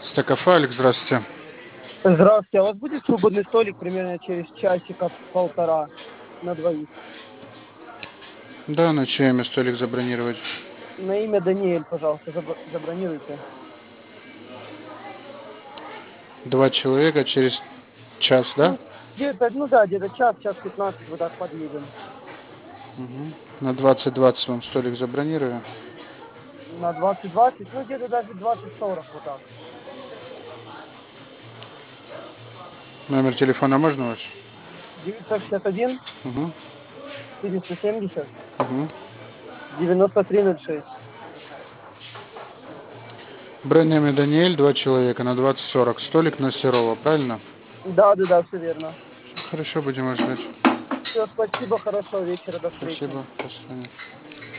Стакофалик, здравствуйте. Здравствуйте, а у вас будет свободный столик примерно через часика полтора на двоих? Да, на чье имя столик забронировать? На имя Даниэль, пожалуйста, забронируйте. Два человека через час, да? Ну, где-то час, час 15 вот так подъедем. На 20:20 вам столик забронирую. На 20:20, ну где-то даже 20:40 вот так. Номер телефона можно ваш? 961 Угу, 470 угу. 9306. Бронь имя Даниэль, два человека на 20:40. Столик на Серова, правильно? Да, все верно. Хорошо, будем вас ждать. Все, спасибо, хорошего вечера, до встречи. Спасибо, до свидания.